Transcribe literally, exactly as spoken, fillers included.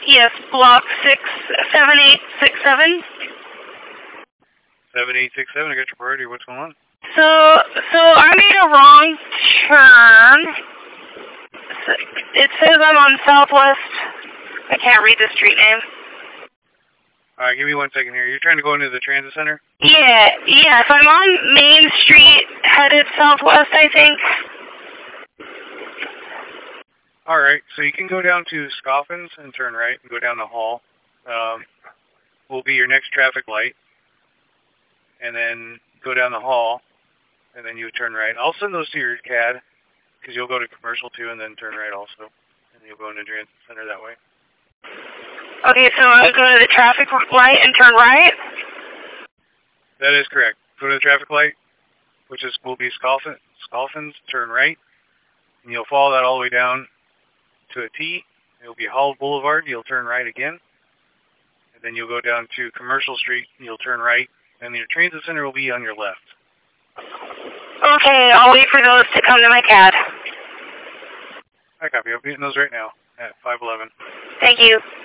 Yes, block six seven eight six seven. Seven eight six seven. I got your priority. What's going on? So, so I made a wrong turn. It says I'm on Southwest. I can't read the street name. All right, give me one second here. You're trying to go into the transit center? Yeah, yes. I'm on Main Street, headed southwest, I think. All right, so you can go down to Scoffins and turn right and go down the hall. Um, will be your next traffic light. And then go down the hall, and then you turn right. I'll send those to your C A D, because you'll go to commercial too, and then turn right also. And you'll go into transit center that way. Okay, so I'll go to the traffic light and turn right? That is correct. Go to the traffic light, which is will be Scoffins, Scoffins, turn right, and you'll follow that all the way down to a T. It'll be Hall Boulevard. You'll turn right again, and then you'll go down to Commercial Street. And you'll turn right, and your transit center will be on your left. Okay, I'll wait for those to come to my C A D. I copy. I'm getting those right now at five eleven. Thank you.